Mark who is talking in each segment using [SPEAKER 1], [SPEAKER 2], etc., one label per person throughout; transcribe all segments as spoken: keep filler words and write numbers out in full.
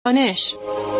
[SPEAKER 1] دانش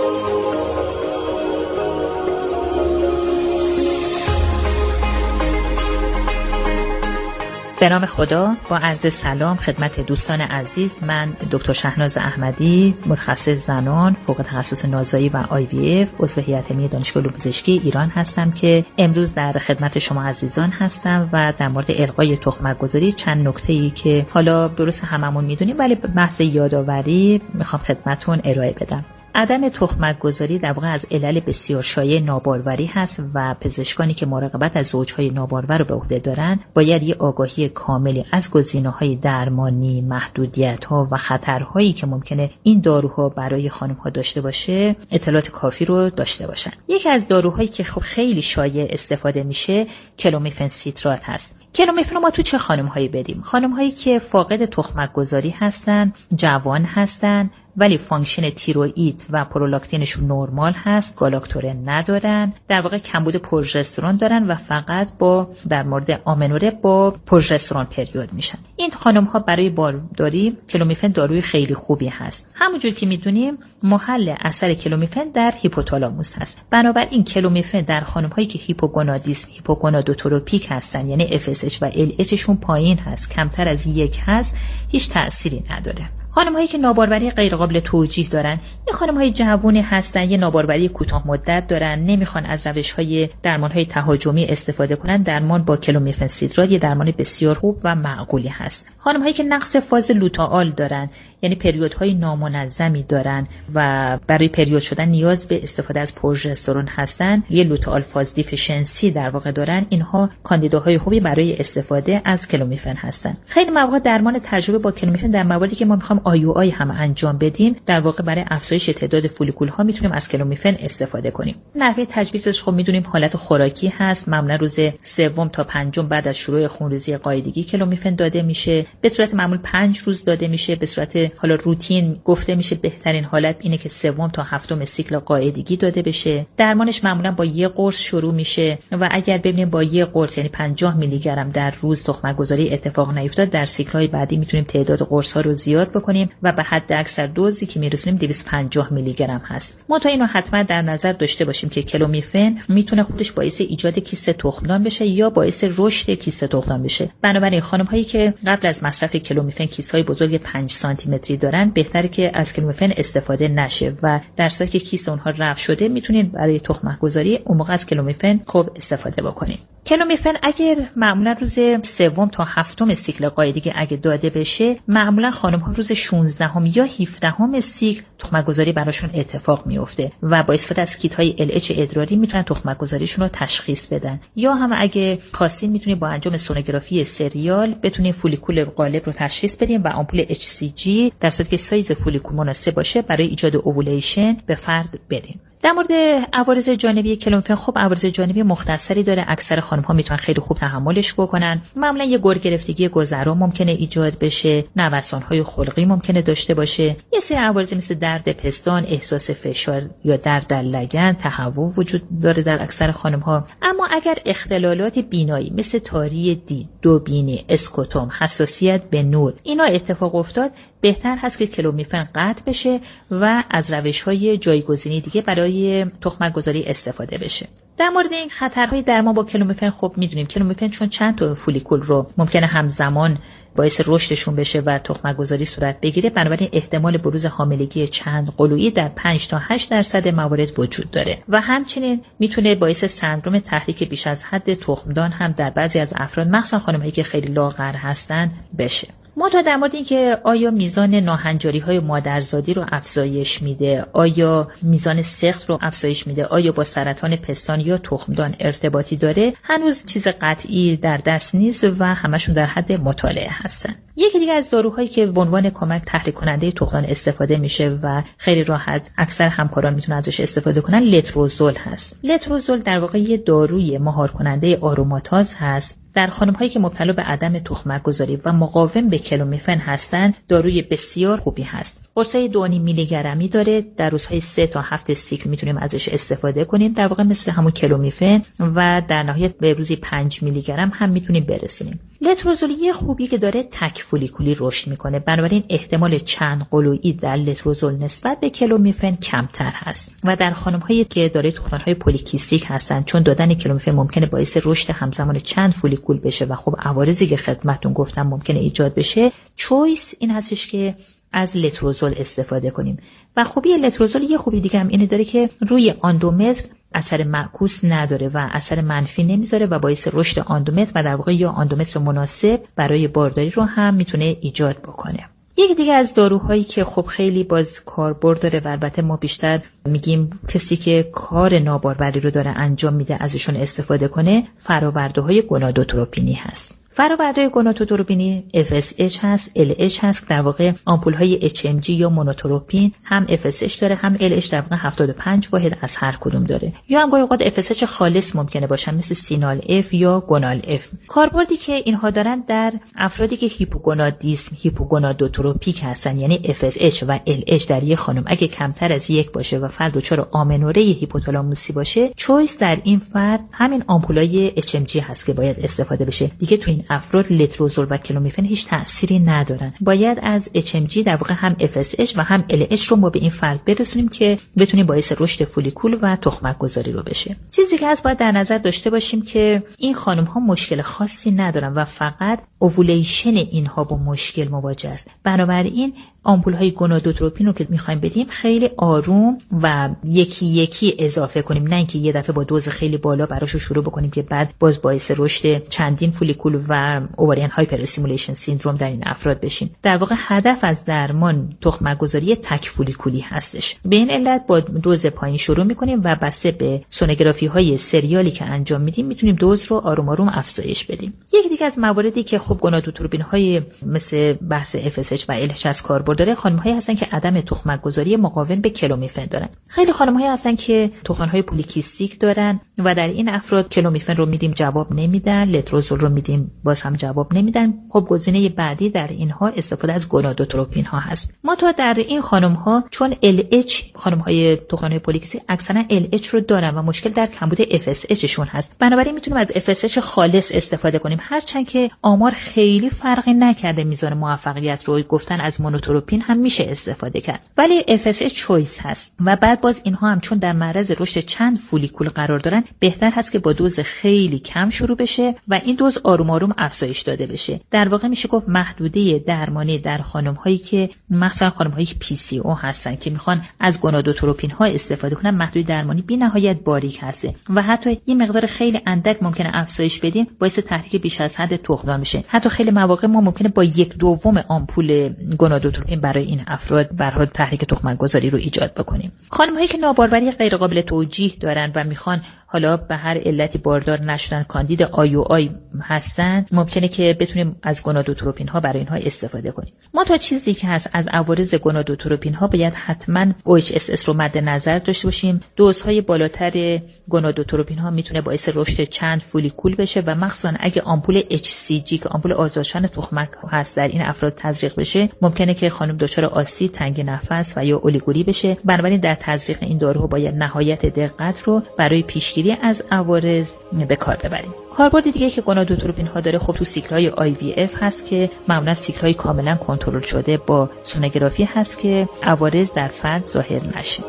[SPEAKER 2] به نام خدا، با عرض سلام خدمت دوستان عزیز. من دکتر شهناز احمدی، متخصص زنان، فوق تخصص نازایی و آی وی اف، عضو هیئت علمی دانشگاه علوم پزشکی ایران هستم که امروز در خدمت شما عزیزان هستم و در مورد القای تخمک‌گذاری چند نکته‌ای که حالا درست هممون میدونیم ولی بحث یادآوری میخوام خدمتتون ارائه بدم. عدم تخمک‌گذاری در واقع از علل بسیار شایع ناباروری هست و پزشکانی که مراقبت از زوجهای نابارور رو به عهده دارن باید یه آگاهی کاملی از گزینه‌های درمانی، محدودیت‌ها و خطرهایی که ممکنه این داروها برای خانم‌ها داشته باشه اطلاعات کافی رو داشته باشن. یکی از داروهایی که خب خیلی شایع استفاده میشه کلومیفن سیترات هست. کلومیفن ما تو چه خانم‌هایی بدیم؟ خانم‌هایی که فاقد تخمک‌گذاری هستن، جوان هستن ولی فانکشن تیروئید و پرولاکتینشون نرمال هست، گالاکتورن ندارن، در واقع کمبود پروژسترون دارن و فقط با در مورد آمنوره با پروژسترون پریود میشن. این خانم ها برای بارداری کلومیفن داروی خیلی خوبی هست. همونجور که میدونیم محل اثر کلومیفن در هیپوتالاموس هست. بنابراین کلومیفن در خانم هایی که هیپوگونادیسم، هیپوگونادوتروپیک هستن، یعنی اف اس اچ و ال اچ شون پایین هست، کمتر از یک هست، هیچ تأثیری نداره. خانم هایی که ناباروری غیر قابل توجیه دارن، این خانم های جوانی هستن، یه ناباروری کوتاه مدت دارن، نمیخوان از روش های درمان های تهاجمی استفاده کنن، درمان با کلومیفن سیترات یه درمان بسیار خوب و معقولی هست. خانم هایی که نقص فاز لوتئال دارن، یعنی پریودهای نامنظمی دارن و برای پریود شدن نیاز به استفاده از پروژسترون هستن، یه لوتئال فاز دیفیشنسی در واقع دارن، اینها کاندیداهای خوبی برای استفاده از کلومیفن هستن. خیلی مواقع درمان تجربه با کلومیفن در مواردی که ما میخوام آی او آی هم انجام بدیم، در واقع برای افزایش تعداد فولیکول ها میتونیم از کلومیفن استفاده کنیم. نحوه تجویزش خب میدونیم حالت خوراکی هست، معمولا روز سوم تا پنجم بعد از شروع خونریزی قاعدگی کلومیفن داده میشه. به صورت معمول پنج روز داده میشه، به صورت حالا روتین گفته میشه بهترین حالت اینه که سوم تا هفتم سیکل قاعدگی داده بشه. درمانش معمولا با یک قرص شروع میشه و اگر ببینیم با یک قرص یعنی پنجاه میلی گرم در روز تخمک‌گذاری اتفاق نیفتاد، در سیکل‌های بعدی میتونیم تعداد قرص‌ها رو زیاد بکنیم و به حد اکثر دوزی که میرسونیم دویست و پنجاه میلی گرم هست. ما تا اینو حتما در نظر داشته باشیم که کلومیفن میتونه خودش باعث ایجاد کیست تخمدان بشه یا باعث رشد کیست تخمدان بشه. بنابراین خانم‌هایی که قبل از مصرف کلومیفن کیس‌های بزرگ پنج سانتی متری دارن بهتره که از کلومیفن استفاده نشه و در صورتی که کیست اونها رفع شده میتونین برای تخمک‌گذاری اون موقع از کلومیفن خوب استفاده بکنین. کلومیفن اگر معمولا روز سوم تا هفتم سیکل قاعدگی اگه داده بشه، معمولا خانم‌ها روز شانزدهم یا هفدهم سیکل تخمک‌گذاری براشون اتفاق میفته و با استفاده از کیت‌های ال اچ ادراری میتونن تخمک‌گذاریشون رو تشخیص بدن. یا هم اگه خواستین میتونید با انجام سونوگرافی سریال بتونید فولیکول غالب رو تشخیص بدین و آمپول اچ سی جی در صورتی که سایز فولیکول مناسب باشه برای ایجاد اووولیشن به فرد بدین. در مورد عوارض جانبی کلومیفن، خب عوارض جانبی مختصری داره، اکثر خانم‌ها میتونن خیلی خوب تحملش بکنن. معمولا یه گرگرفتگی گذرا ممکنه ایجاد بشه، نوسان‌های خلقی ممکنه داشته باشه، یه سری عوارض مثل درد پستان، احساس فشار یا درد در لگن، تهوع وجود داره در اکثر خانم‌ها. اما اگر اختلالات بینایی مثل تاری دید، دوبینی، اسکوتوم، حساسیت به نور اینا اتفاق افتاد، بهتر هست که کلومیفن قطع بشه و از روش‌های جایگزینی دیگه برای تخمک‌گذاری استفاده بشه. در مورد این خطرهای درمان با کلومیفن خب میدونیم کلومیفن چون چند تا فولیکول رو ممکنه همزمان باعث رشدشون بشه و تخمک‌گذاری صورت بگیره، بنابراین احتمال بروز حاملگی چند قلویی در پنج تا هشت درصد موارد وجود داره و همچنین میتونه باعث سندرم تحریک بیش از حد تخمدان هم در بعضی از افراد، مخصوصا خانم‌هایی که خیلی لاغر هستن، بشه. ما تا در مورد اینکه آیا میزان ناهنجاری‌های مادرزادی رو افزایش میده، آیا میزان سقط رو افزایش میده، آیا با سرطان پستان یا تخمدان ارتباطی داره، هنوز چیز قطعی در دست نیست و همشون در حد مطالعه هستن. یکی دیگه از داروهایی که به عنوان کمک تحریک کننده تخمدان استفاده میشه و خیلی راحت اکثر همکاران میتونن ازش استفاده کنن، لتروزول هست. لتروزول در واقع یه داروی مهار کننده آروماتاز هست. در خانم‌هایی که مبتلا به عدم تخمک‌گذاری و مقاوم به کلومیفن هستند، داروی بسیار خوبی هست. قرصای دو و نیم میلی گرمی داره، در روزهای سه تا هفت سیکل میتونیم ازش استفاده کنیم، در واقع مثل همون کلومیفن، و در نهایت به روزی پنج میلی گرم هم میتونیم برسونیم. لتروزول یه خوبی که داره تک فولیکولی رشد میکنه، بنابراین احتمال چند قلویی در لتروزول نسبت به کلومیفن کمتر هست و در خانم‌هایی که دارای تخم‌های پولیکیستیک هستن، چون دادن کلومیفن ممکنه باعث رشد همزمان چند فولیکول بشه و خب عوارضی که خدمتتون گفتم ممکنه ایجاد بشه، چویس این هستش که از لتروزول استفاده کنیم. و خوبی لتروزول یه خوبی دیگه هم اینه داره که روی آندومتر اثر معکوس نداره و اثر منفی نمیذاره و باعث رشد آندومتر و در واقع یا آندومتر مناسب برای بارداری رو هم میتونه ایجاد بکنه. یکی دیگه از داروهایی که خب خیلی باز کاربرد داره و البته ما بیشتر میگیم کسی که کار ناباروری رو داره انجام میده ازشون استفاده کنه، فرآورده‌های گونادوتروپینی هست. فرآوردهای گونادوتروپینی اف اس اچ هست، ال اچ هست، در واقع آمپول‌های اچ ام جی یا مونوتروپین هم اف اس اچ داره، هم ال اچ، در واقع هفتاد و پنج واحد از هر کدوم داره. یا هم گاهی اوقات اف اس اچ خالص ممکنه باشن مثل سینال اف یا گونال اف. کاربردی که اینها دارن در افرادی که هیپوگونادیسم، هیپوگونادوتروپیک هستن، یعنی اف اس اچ و ال اچ در یک خانم اگه کمتر از یک باشه و فرد دچار آمنوره هیپوتالاموسی باشه، چویس در این فرد همین آمپولای اچ ام جی هست که باید استفاده بشه. دیگه تو این افراد لتروزول و کلومیفن هیچ تأثیری ندارن. باید از اچ ام جی در واقع هم اف اس اچ و هم ال اچ رو ما به این فرد برسونیم که بتونیم باعث رشد فولیکول و تخمک گذاری رو بشه. چیزی که از باید در نظر داشته باشیم که این خانم ها مشکل خاصی ندارن و فقط اووولیشن اینها با مشکل مواجه است. بنابراین آمپول های گونادوتروپین رو که میخوایم بدیم خیلی آروم و یکی یکی اضافه کنیم، نه اینکه یه دفعه با دوز خیلی بالا براشو شروع بکنیم که بعد باز باعث رشد چندین فولیکول و اووریان هایپر استیمولیشن سیندروم در این افراد بشیم. در واقع هدف از درمان تخمک گذاری تک فولیکولی هستش. به این علت با دوز پایین شروع میکنیم و بسته به سونوگرافی های سریالی که انجام میدیم میتونیم دوز رو آروم آروم افزایش بدیم. یکی دیگه از مواردی که خب گونادوتروپین های مثل بحث اف اس اچ و ال اچ از کاربرد داره، خانم‌هایی هستن که عدم تخمک گذاری مقاوم به کلومیفن دارن. خیلی خانم‌هایی هستن که تخم‌های پولیکیستیک دارن و در این افراد کلومیفن رو میدیم جواب نمیدن، لتروزول رو میدیم باز هم جواب نمیدن. خب گزینه بعدی در اینها استفاده از گونادوتروپین ها هست. ما تو در این خانم‌ها چون ال اچ خانم‌های تخم‌های پولیکیستیک اکثرا ال اچ رو دارن و مشکل در کمبود اف اس اچ شون هست، بنابراین میتونیم از اف اس اچ خالص استفاده کنیم، هرچند که آمار خیلی فرقی نکرده میزان موفقیت رو گفتن از مونوتروپین هم میشه استفاده کرد، ولی اف اس اچ چویس هست و بعد باز اینها هم چون در معرض رشد چند فولیکول قرار دارن بهتر هست که با دوز خیلی کم شروع بشه و این دوز آروم آروم افزایش داده بشه. در واقع میشه گفت محدوده درمانی در خانم هایی که مثلا خانم هایی که پی سی او هستن که میخوان از گونادوتروپین ها استفاده کنن، محدوده درمانی بی نهایت باریک هسته و حتی یه مقدار خیلی اندک ممکنه افزایش بدیم باعث تحریک بیش از حد تخمدان میشه. حتی خیلی مواقع ما ممکنه با یک دوم آمپول گونادوتروپین برای این افراد به هر حال تحریک تخمک گذاری رو ایجاد بکنیم. خانم هایی که ناباروری غیر قابل توجیه دارن و میخوان حالا به هر علتی باردار نشدن، کاندید آی او آی هستن، ممکنه که بتونیم از گونادوتروپین ها برای اینها استفاده کنیم. ما تا چیزی که هست از عوارض گونادوتروپین ها باید حتما او اچ اس اس رو مد نظر داشته باشیم. دوزهای بالاتر گونادوتروپین ها میتونه باعث رشد چند فولیکول بشه و مخصوصا اگه آمپول اچ سی جی که آمپول آزادشان تخمک هست در این افراد تزریق بشه، ممکنه که خانم دچار آسی، تنگ نفس و یا اولیگوری بشه. بنابراین در تزریق این داروها باید نهایت دقت رو برای پیشگیری از عوارض به کار ببریم. کاربرد دیگه که گونادوتروپین ها داره خب تو سیکل های آی وی اف هست که معمولا سیکل های کاملا کنترل شده با سونوگرافی هست که عوارض در فرد ظاهر نشه.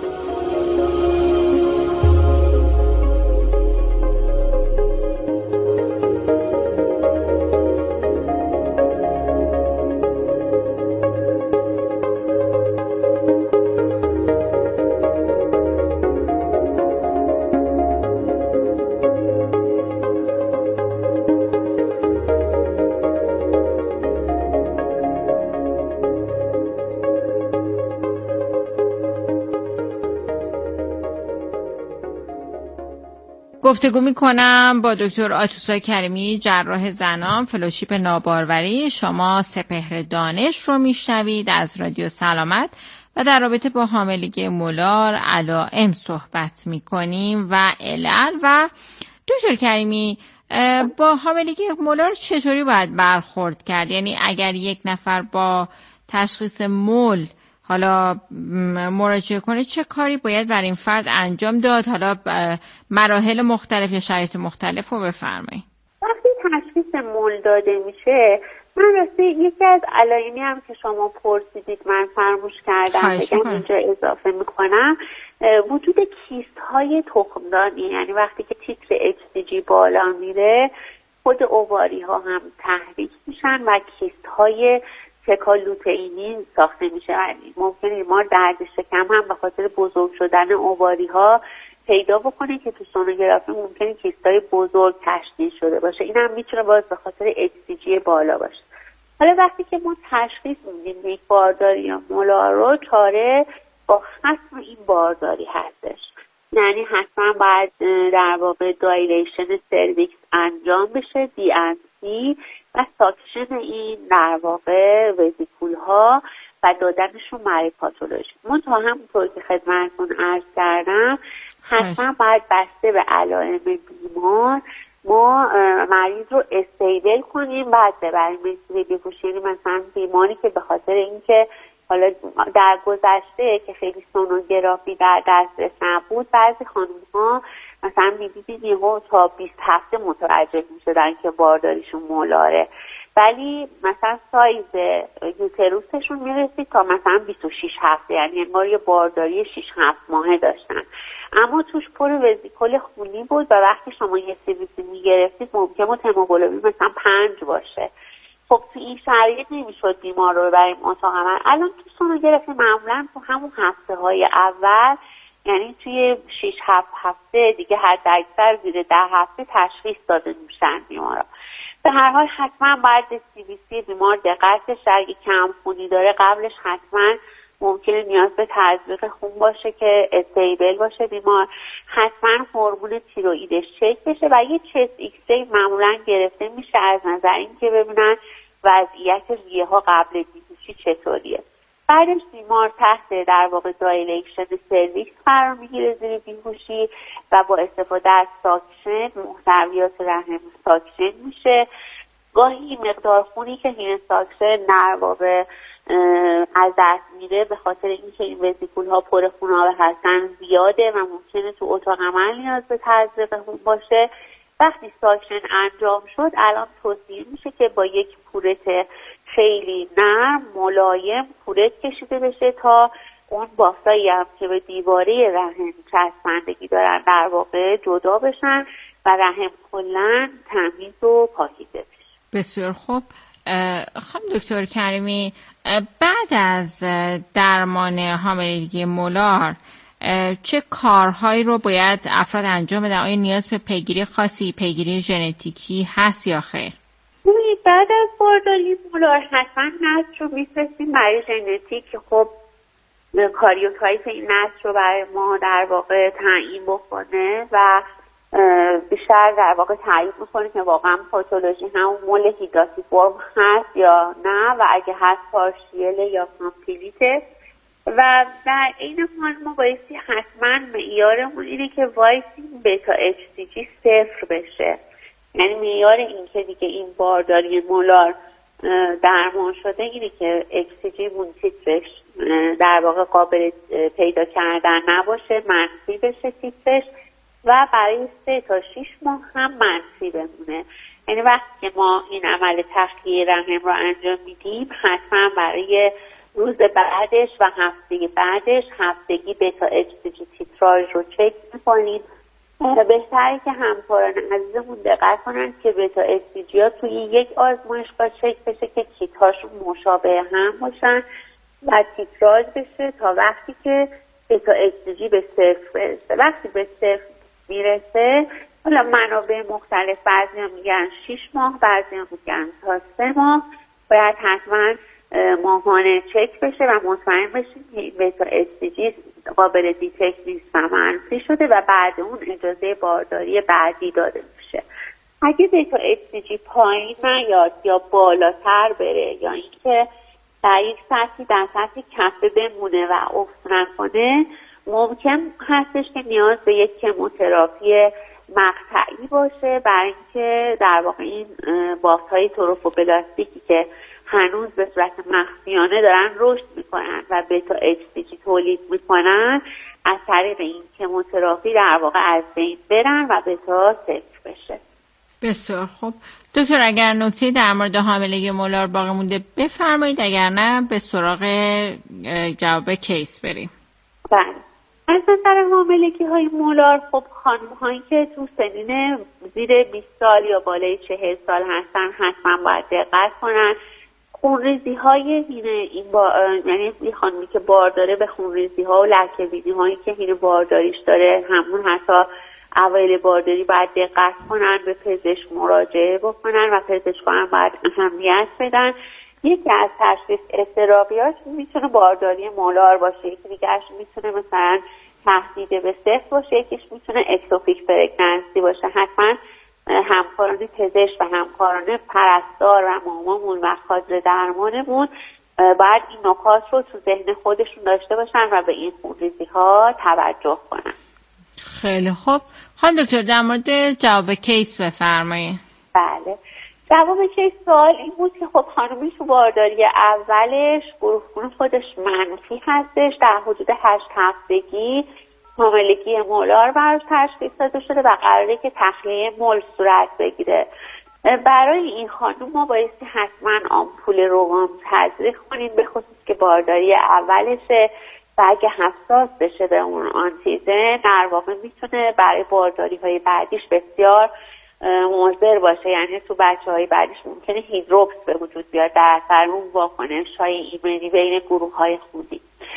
[SPEAKER 1] گفتگو میکنم با دکتر آتوسا کریمی، جراح زنان، فلوشیپ ناباروری. شما سپهر دانش رو میشنوید از رادیو سلامت و در رابطه با حاملگی مولار علائم صحبت میکنیم و علل. و دکتر کریمی، با حاملگی مولار چطوری باید برخورد کرد؟ یعنی اگر یک نفر با تشخیص مول حالا مراجعه کنه چه کاری باید بر این فرد انجام داد؟ حالا مراحل مختلف یا شرایط مختلف رو بفرمایید.
[SPEAKER 3] وقتی تشخیص مول داده میشه، من راستی یکی از علایمی هم که شما پرسیدید من فراموش کردم بگم اینجا اضافه میکنم، وجود کیست های تخمدانی. یعنی وقتی که تیتر اچ سی جی بالا میره، خود اوواری ها هم تحریک میشن و کیست های تکالوتئینی ساخته میشه. یعنی ممکنه ما درد شکم هم به خاطر بزرگ شدن اوواری ها پیدا بکنه که تو سونوگرافی ممکنه کیستای بزرگ تشکیل شده باشه. این هم میتونه باز به خاطر اچ سی جی بالا باشه. حالا وقتی که ما تشخیص میدیم یک بارداری یا مولار رو، چاره با ختم این بارداری هستش. یعنی حتما باید در واقع دایلیشن سرویکس انجام بشه، دی ان سی و ساکشن این در واقع وزیکول ها و دادنشون مری پاتولوژی. من تا همونطور که خدمتتون عرض کردم حتما باید بسته به علائم بیمار ما مریض رو استیبل کنیم، بعد ببریم مسیر بیهوشی. یعنی مثلا بیماری که به خاطر اینکه حالا در گذشته که خیلی سونوگرافی در دسترس نبود، بعضی خانم‌ها مثلا می‌دیدید یهو تا بیست هفته متوجه می‌شدن که بارداریشون مولاره، ولی مثلا سایز یوتروسشون میرسید تا مثلا بیست و شش هفته، یعنی انگار یه بارداری شش هفت ماهه داشتن، اما توش پر وزیکول خونی بود و وقتی شما یه سی بی سی میگرفتید ممکن بود هموگلوبین مثلا پنج باشه. خب تو این شرایط نمیشد بیمار رو ببریم اتاق عمل. الان تو سونوگرافی معمولا تو همون هفته های اول، یعنی توی شش هفت هفته دیگه حد اکثر زیر ده هفته تشخیص داده میشن بیمارا. به هر حال حتما باید به سی بی سی بیمار دقتش، اگه کم خونی داره قبلش حتما ممکنه نیاز به تزریق خون باشه که استیبل باشه بیمار. حتما هورمون تیروئیدش چک بشه و یه چست ایکس ری معمولا گرفته میشه از نظر اینکه ببینن وضعیت ریه ها قبل بیهوشی چطوریه. بعدش بیمار تحت در واقع دایلیشن سرویکس قرار میگیره زیر بیهوشی و با استفاده از ساکشن محتویات رحم ساکشن میشه. گاهی مقدار خونی که این ساکشن در واقع از دست میره به خاطر اینکه این وزیکول ها پر خونابه هستن زیاده و ممکنه تو اتاق عمل نیاز به تزریق خون باشه. وقتی ساکشن انجام شد الان توصیه میشه که با یک پورت خیلی نرم ملایم پورت کشیده بشه تا اون بافتایی هم که به دیواره رحم چسبندگی دارن در واقع جدا بشن و رحم کلن تمیز و پاکیزه بشه.
[SPEAKER 1] بسیار خوب. خانم دکتر کریمی، بعد از درمان حاملگی مولار چه کارهایی رو باید افراد انجام بدن؟ آیا نیاز به پیگیری خاصی، پیگیری ژنتیکی هست یا خیر؟
[SPEAKER 3] بعد از بارداری مولار حتما نسل رو میفرستیم برای ژنتیک که خب کاریوتایپ این نسل رو برای ما در واقع تعیین بکنه و بیشتر در واقع تعیین میکنه که واقعا پاتولوژی همون مول هیدراتیفورم هست یا نه و اگه هست پارشیل یا کامپلیته. و در این حال ما بایستی حتما معیارمون اینه که وایسی بتا اچ سی جی صفر بشه. یعنی معیار این که دیگه این بارداری مولار درمان شده اینه که اچ سی جی مون تیترش در واقع قابل پیدا کردن نباشه، منفی بشه تیترش و برای سه تا شیش ماه هم منفی بمونه. یعنی وقتی که ما این عمل تخلیه رحم رو انجام میدیم حتما برای روز بعدش و هفته بعدش هفتگی بتا اچ سی جی تیتراژ رو چک میکنید. بهتره که همکاران عزیزمون دقت کنن که بتا اچ سی جی ها توی یک آزمایشگاه چک بشه که کیتاشون مشابه هم باشن و تیتراژ بشه تا وقتی که بتا اچ سی جی به صفر برسه. وقتی به صفر میرسه، حالا منابع مختلف، بعضی هم میگن شیش ماه، بعضی هم میگن تا سه ماه، باید حتما ماهانه چک بشه و مطمئن بشیم که بتا اچ سی جی قابل دیتکت نیست و منفی شده و بعد اون اجازه بارداری بعدی داده میشه. اگه بتا اچ سی جی پایین نیاد یا بالاتر بره یا اینکه در یک سطحی در سطح کفه بمونه و افت نکنه، ممکن هستش که نیاز به یک کموتراپی مقطعی باشه برای اینکه در واقع این بافت‌های تروفوبلاستیکی که هنوز به صورت مخفیانه دارن رشد میکنن و بتا اچ سی جی تولید میکنن، از طریق این کموتراپی در واقع از بین برن و بتا صفر بشه.
[SPEAKER 1] بسیار خوب دکتر، اگر نکته در مورد حاملگی مولار باقی مونده بفرمایید، اگر نه به سراغ جواب کیس بریم.
[SPEAKER 3] بله، از نظر حاملگی های مولار، خب خانم هایی که تو سنین زیر بیست سال یا بالای چهل سال هستن حتما باید دقت کنن. خونریزی های هینه این با... یعنی این خانمی که بارداره به خونریزی ها و لکه بینی هایی که هینه بارداریش داره، همون حتی اوایل بارداری باید دقت کنن، به پزشک مراجعه بکنن و پزشکان باید اهمیت بدن. یکی از تشخیص اضطرابیاش میتونه بارداری مولار باشه، یکی دیگهش میتونه مثلا تهدید به سقط باشه، یکیش میتونه اکتوپیک پرگننسی باشه. حتما همکاران پزشک و همکاران پرستار و مامامون و کادر درمانمون باید این نکات رو تو ذهن خودشون داشته باشن و به این خونریزی ها توجه کنن.
[SPEAKER 1] خیلی خوب. خانم دکتر در مورد جواب کیس بفرمایید.
[SPEAKER 3] بله، جواب کیس سوال این بود که خب خانمی تو بارداری اولش گروه خون خودش منفی هستش، در حدود هشت هفتگی حاملگی مولار براش تشخیص داده شده و قراره که تخلیه مول صورت بگیره. برای این خانم ما بایستی حتما آمپول روغام تزریق کنیم، به خصوص که بارداری اولشه و اگه حساس بشه به اون آنتیزن در واقع میتونه برای بارداری های بعدیش بسیار مضر باشه. یعنی تو بچه های بعدیش ممکنه هیدروپس به وجود بیاد در اثر اون واکنش های ایمنی بین گروه های خونی،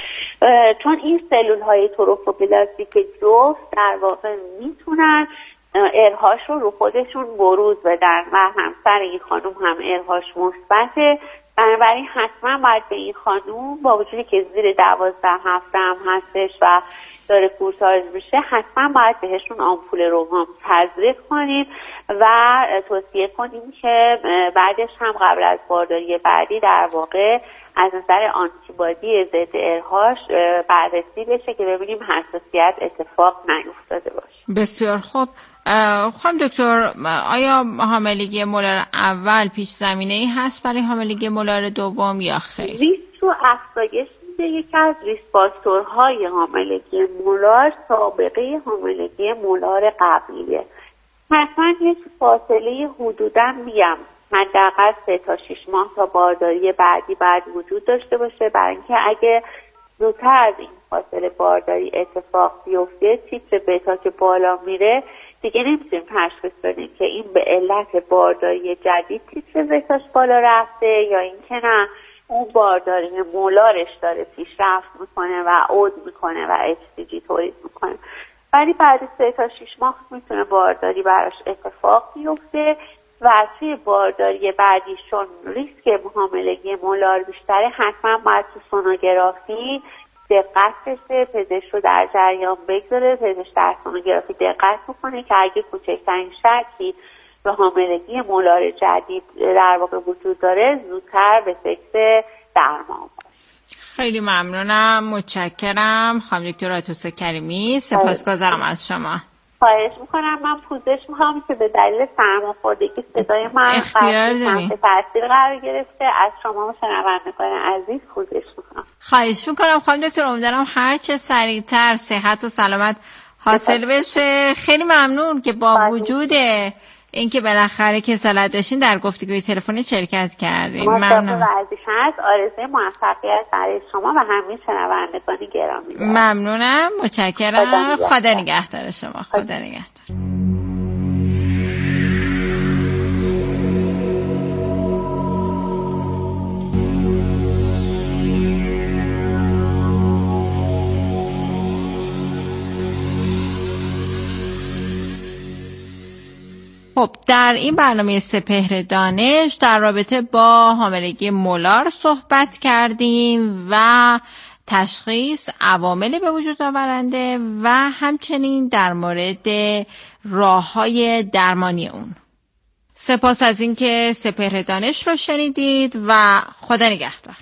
[SPEAKER 3] چون این سلول های تروفوبلاستیک جفت در واقع میتونن ارهاش رو رو خودشون بروز بدن و همسر این خانم هم ارهاش مثبته. بنابراین حتما باید به این خانم با وجودی که زیر دوازده هفته هم هستش و داره کورساژ میشه، حتما باید بهشون آمپول روغام تزریق کنیم و توصیه کنیم که بعدش هم قبل از بارداری بعدی در واقع از نظر آنتیبادی ضد ارهاش بررسی بشه که ببینیم حساسیت اتفاق نیفتاده باشه.
[SPEAKER 1] بسیار خوب. خانم دکتر، آیا حاملگی مولار اول پیش زمینه‌ای هست برای حاملگی مولار دوم یا خیر؟
[SPEAKER 3] ریسک و افزایش میده. یکی از ریسک فاکتورهای حاملگی مولار سابقه حاملگی مولار قبلیه. حتما یک فاصله حدوداً میگم حداقل سه تا شش ماه تا بارداری بعدی باید وجود داشته باشه، برای اینکه اگه زودتر از این فاصله بارداری اتفاق بیفته، تیتر بتا که بالا میره دیگه نمیتونیم تشخیص بدیم که این به علت بارداری جدید تیتر بتاش بالا رفته یا اینکه نه اون بارداری مولارش داره پیشرفت میکنه و عود میکنه و اچ سی جی تولید میکنه. ولی بعد سه تا شش ماه میتونه بارداری براش اتفاق بیفته و توی بارداری بعدیشون ریسک حاملگی مولار بیشتره. حتما باید تو سونوگرافی دقت بشه، پزشک رو در جریان بگذاره، پزشک در سونوگرافی دقت میکنه که اگه کوچکترین شکی به حاملگی مولار جدید در واقع وجود داره زودتر به فکر درمان باشه.
[SPEAKER 1] خیلی ممنونم، متشکرم خانم دکتر آتوسا کریمی، سپاسگزارم از شما.
[SPEAKER 3] خواهش میکنم. من پوزش میخوام که به دلیل سرماخوردگی صدای من
[SPEAKER 1] اختیار داریم
[SPEAKER 3] تاثیر قرار گرفته. از شما شنوندگان عزیز پوزش میخوام.
[SPEAKER 1] خواهش میکنم خانم دکتر، امیدوارم هر چه سریعتر صحت و سلامت حاصل بشه. خیلی ممنون که با وجود اینکه بالاخره کسالت داشتین در گفتگوی تلفنی شرکت کردین.
[SPEAKER 3] ممنونم. ورزش هست. آرزوی موفقیت برای شما و همه شنوندگان گرامی دارم.
[SPEAKER 1] ممنونم، متشکرم. خدا نگهدار شما. خدا نگهدار. خب در این برنامه سپهر دانش در رابطه با حاملگی مولار صحبت کردیم و تشخیص، عوامل به وجود آورنده و همچنین در مورد راه‌های درمانی اون. سپاس از اینکه سپهر دانش رو شنیدید و خدا نگهدار.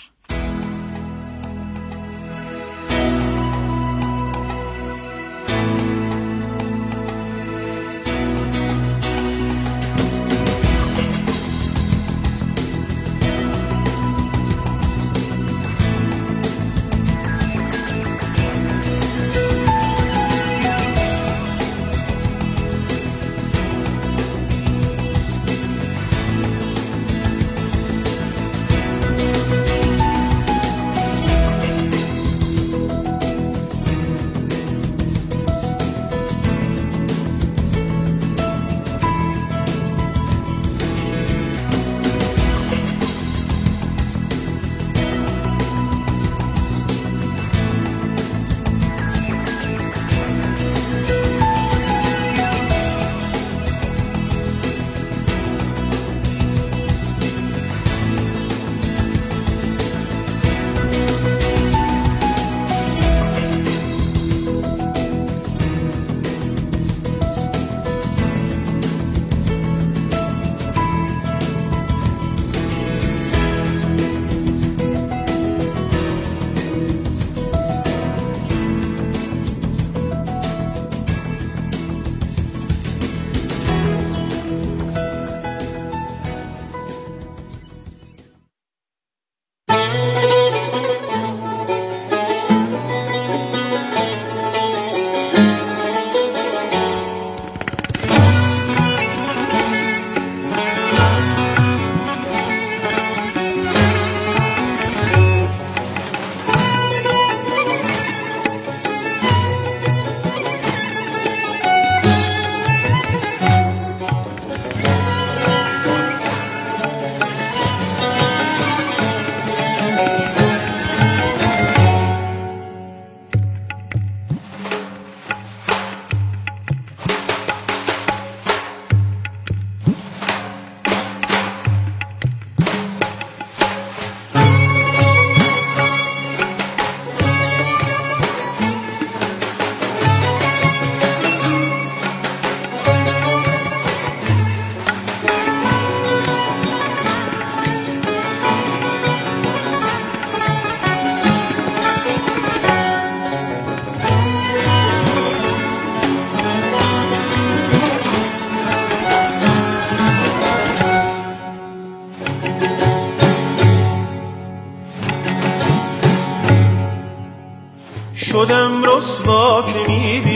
[SPEAKER 4] رسوا که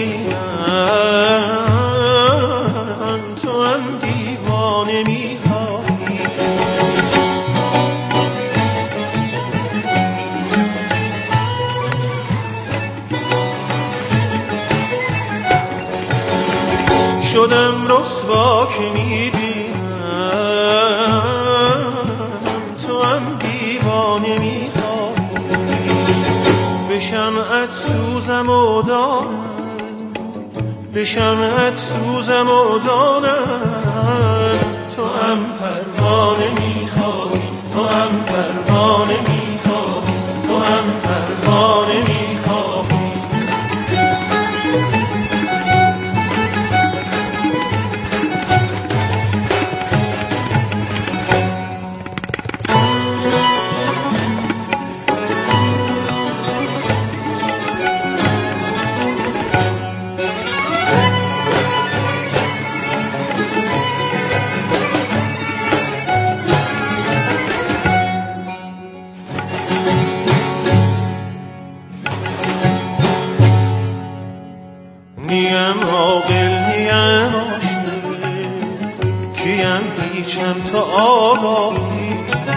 [SPEAKER 4] میبینم تو هم دیوانه میخوایی. شدم رسوا که میبینم تو هم دیوانه میخوایی. به شمعت سوزم و دانم، به شمعت سوزم و دانم تو هم پروانه میخوایی، تو هم پروانه میخوایی، تو هم پروانه میخوایی. نیم عاقل نیم عاشق، کیم هیچم تو آگاهی.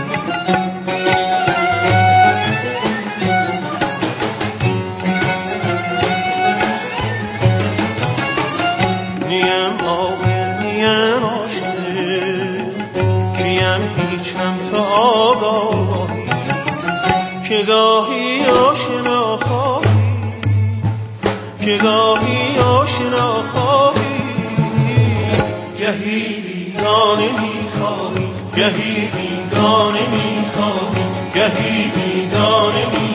[SPEAKER 4] نیم عاقل نیم عاشق، کیم هیچم تو آگاهی. که گاهی آشنا خواهی، که گاهی آشنا خواهی، گهی بیگانه میخواهی، گهی بیگانه میخواهی، گهی بیگانه میخواهی.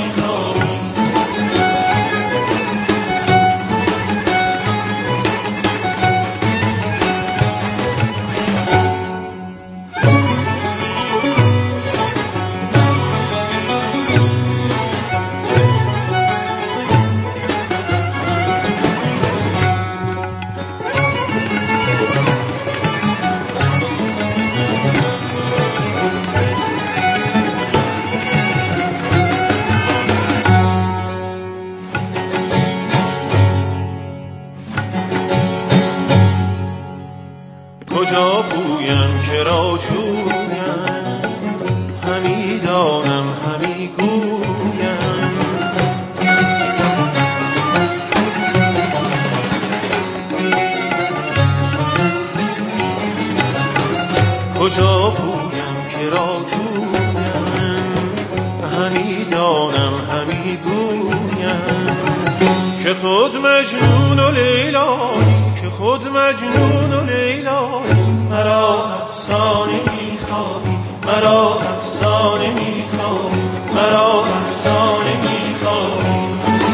[SPEAKER 4] کجا بویم که را جویم، همی دانم همی گویم. کجا بویم که را جویم، همی دانم همی گویم. که خود مجنون و لیلایی، که خود مجنون و لیلایی. مرا افسانه میخوایی، مرا افسانه میخوایی، مرا افسانه میخوایی.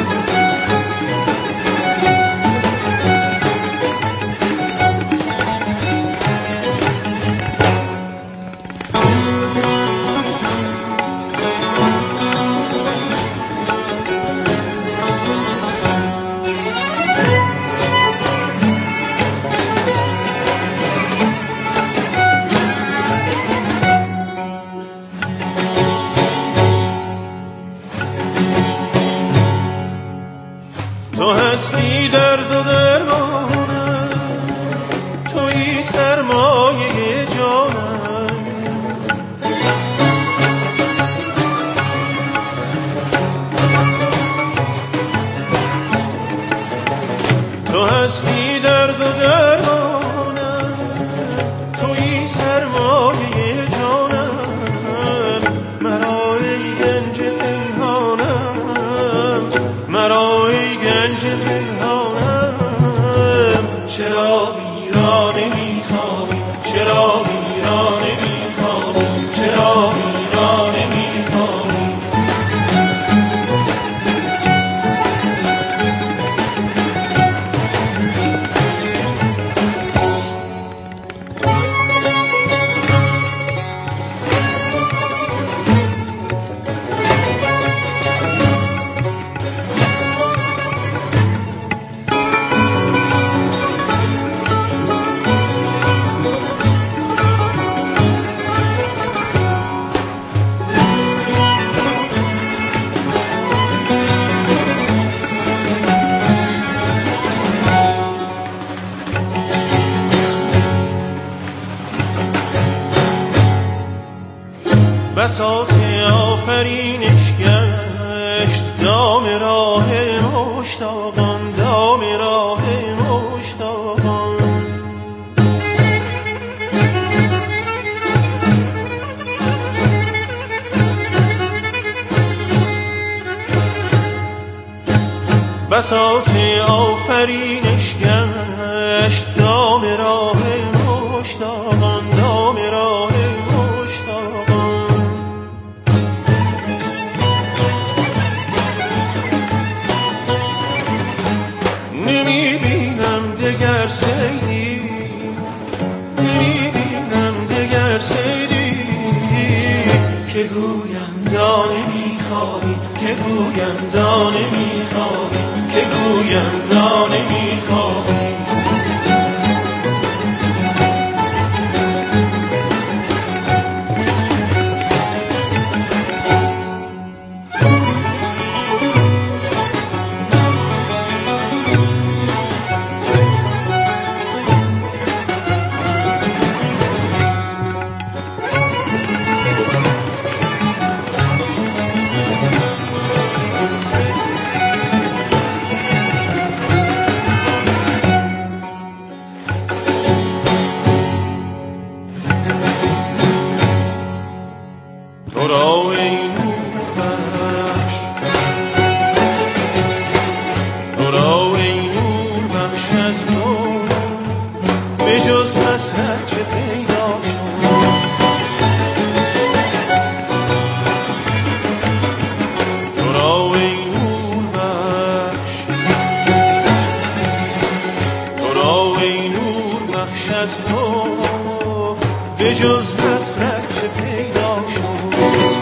[SPEAKER 4] تو هستی درد و درمانم، تویی سرمایه جانم. تو هستی درد و درمانم، تویی سرمایه جانم. مرا ای گنج پنهانم، مرا ای گنج پنهانم. چرا ویرانه میخوایی، چرا ویرانه میخوایی، چرا ویرانه میخوایی. بساط آفرینش گشت دام راه مشتاقان، دام راه مشتاقان. بساط آفرینش گشت دام راه مشتاقان، دام راه مشتاقان. نمی بینم دگر سیدی، نمی بینم دگر سیدی که گویم دانه میخوایی، که گویم دانه میخوایی، که گویم دانه میخوایی. جز حسرت چه پیدا شد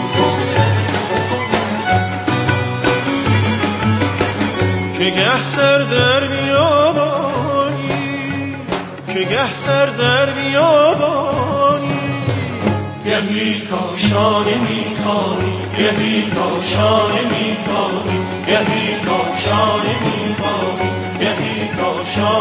[SPEAKER 4] که گه سر در بیابانی، که گه سر در بیابانی. گهی کاشانه میخوانی، گهی کاشانه میخوانی، گهی کاشانه میخوانی، گهی کاشانه